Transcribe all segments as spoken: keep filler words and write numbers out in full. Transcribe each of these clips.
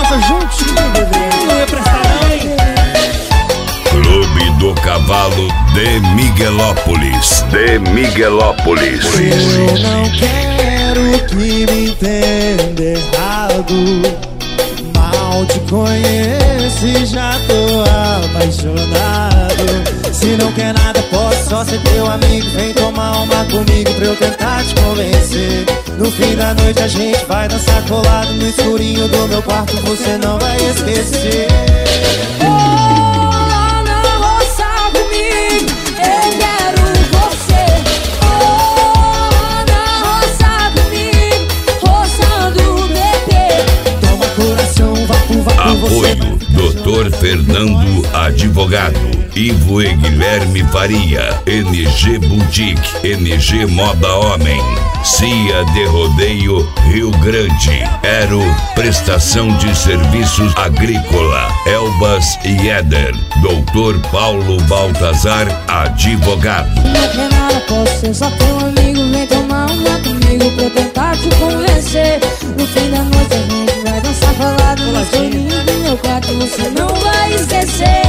casa juntinho, bebê. Não ia prestar não, hein? Clube do Cavalo de Miguelópolis. De Miguelópolis. Eu não quero que me entenda errado. Mal te conheço e já tô apaixonado. Se não quer nada, posso só ser teu amigo. Vem tomar uma comigo pra eu tentar te convencer. No fim da noite a gente vai dançar colado no escurinho do meu quarto, você não vai esquecer. Oh, não roça comigo, eu quero você. Oh, não roça comigo, roçando o bebê. Toma coração, vapo, vapo, você. Apoio doutor Fernando Advogado, Ivo e Guilherme Faria, N G Boutique, N G Moda Homem, Cia de Rodeio Rio Grande, Aero Prestação de Serviços Agrícola, Elbas e Éder, doutor Paulo Baltazar Advogado. Não quer nada, posso ser só teu amigo. Vem tomar uma comigo pra eu tentar te convencer. No fim da noite a gente vai dançar falado no escurinho do meu quarto, você não vai esquecer.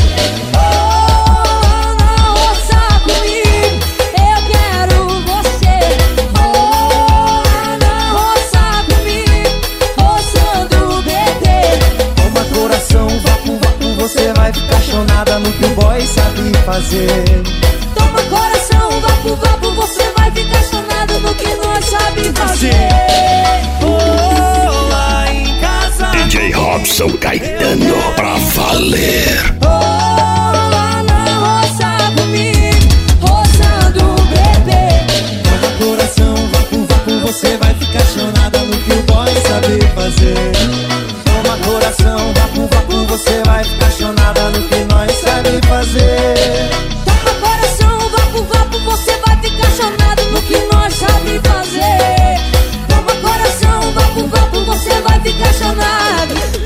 Oh, não roça comigo, eu quero você. Oh, não roça comigo, roçando o bebê. Toma coração, vapo, vapo, você vai ficar chonada no que o boy sabe fazer. Toma coração, vapo, vapo, você vai ficar chonado no que nós sabe fazer. Oh, lá em casa D J Robson Caetano, pra valer. Oh, não roça comigo, roçando o bebê. Toma coração, vapo, vapo, você vai ficar chonada no que o boy sabe fazer. Toma coração, vapo, vapo, você vai ficar chonada no que nós sabe fazer. Toma coração, vapo, vapo, você vai ficar chonado no que nós sabe fazer. Toma coração, vapo, vapo, você vai ficar chonado